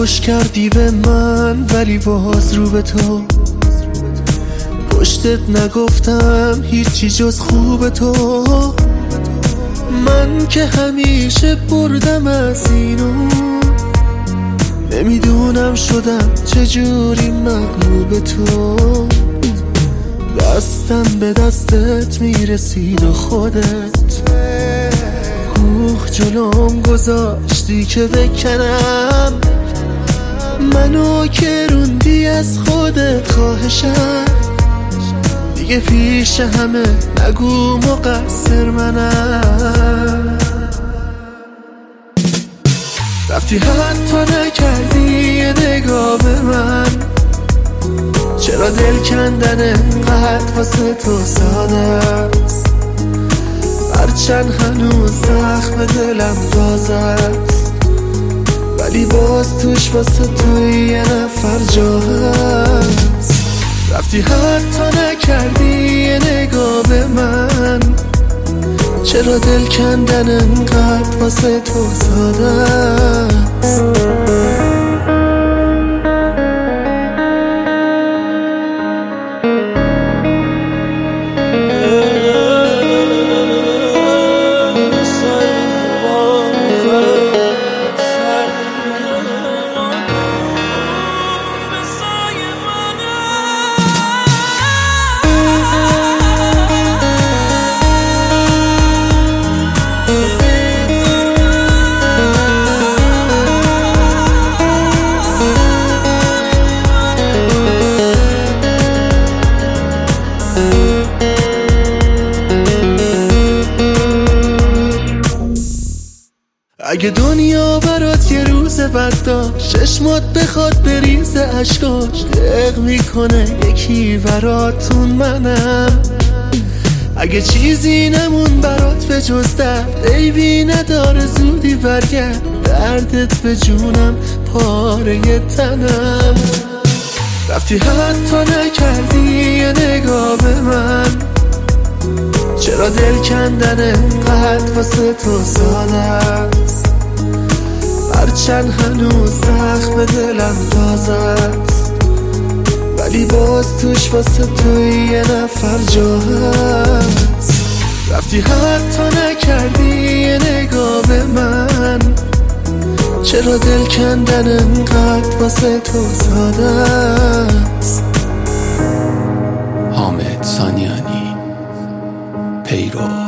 خوش کردی به من ولی باز رو به تو پشتت نگفتم هیچی جز خوب تو. من که همیشه بردم از اینو نمیدونم شدم چجوری مغلوب تو. دستم به دستت میرسید و خودت کوه جلوم گذاشتی که بکنم. منو که روندی از خودت خواهشم دیگه پیش همه نگو مقصر منم. رفتی حتی نکردی یه نگاه به من، چرا دل کندن انقدر واسه تو ساده است؟ هرچند هنوز زخم دلم تازه است ولی باز توش واسه تو یه نفر جا هست. رفتی حتی نکردی یه نگاه به من، چرا دل کندن انقدر واسه تو ساده است؟ اگه دنیا برات یه روز بد داشت چشمات بخواد بریزه اشکاش، دق میکنه یکی براتون منم. اگه چیزی نمون برات به جز درد، عیبی نداره زودی برگرد، دردت به جونم پاره تنم. رفتی حتی نکردی یه نگاه به من، چرا دل کندن انقدر واسه تو ساده است؟ هرچند هنوز زخم دلم تازه است ولی باز توش واسه تو یه نفر جا هست. رفتی حتی نکردی یه نگاه به من، چرا دل کندن انقدر واسه تو ساده است؟ حامد سانیانی پیرو